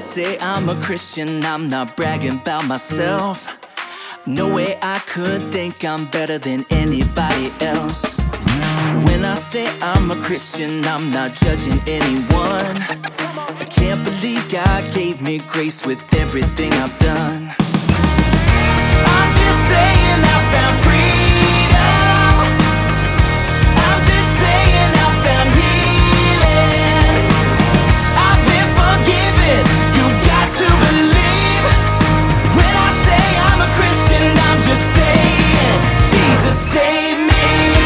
say I'm a Christian, I'm not bragging about myself. No way I could think I'm better than anybody else. When I say I'm a Christian, I'm not judging anyone. I can't believe God gave me grace with everything I've done. I'm just saying I found freedom. I'm just saying I found healing. I've been forgiven, you've got to believe. When I say I'm a Christian, I'm just saying Jesus saved me.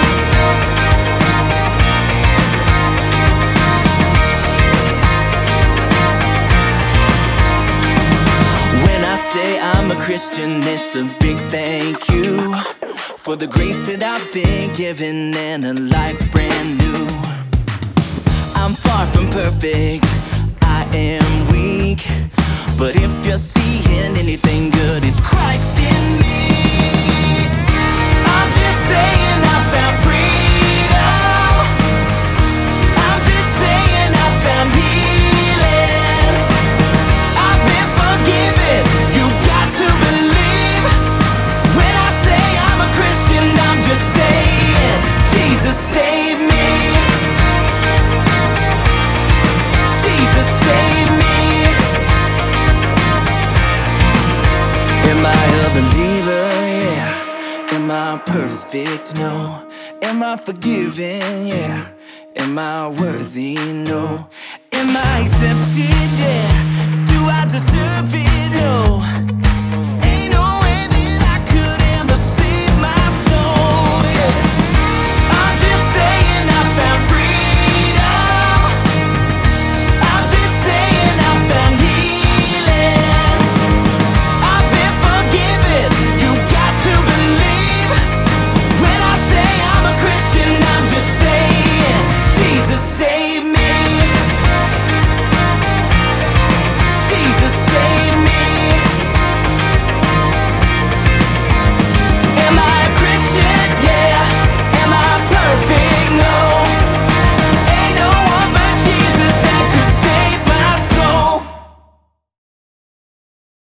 When I say I'm a Christian, it's a big thank you for the grace that I've been given and a life brand new. I'm far from perfect, I am weak, but if you're seeing anything good, it's Christ in me. I'm just saying I found freedom. I'm just saying I found healing. I've been forgiven, you've got to believe. When I say I'm a Christian, I'm just saying Jesus saved me. Jesus saved me. Am I a believer? Yeah. Am I perfect? No. Am I forgiven? Yeah. Am I worthy? No. Am I accepted? Yeah. Do I deserve it? No.